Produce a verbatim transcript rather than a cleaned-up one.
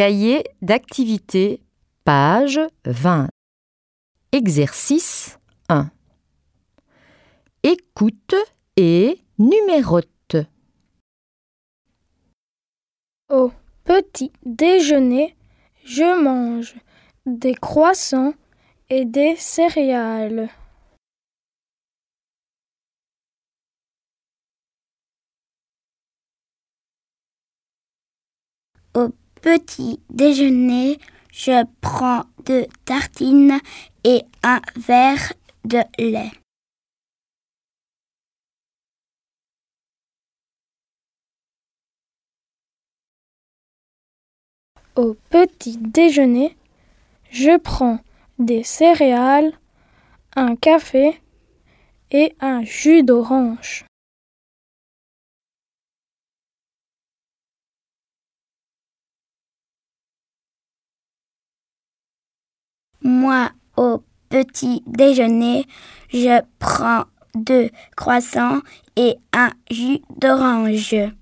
Cahier d'activité, page vingt. Exercice un. Écoute et numérote. Au petit déjeuner, je mange des croissants et des céréales. Au petit déjeuner, je prends deux tartines et un verre de lait. Au petit déjeuner, je prends des céréales, un café et un jus d'orange. Moi, au petit déjeuner, je prends deux croissants et un jus d'orange.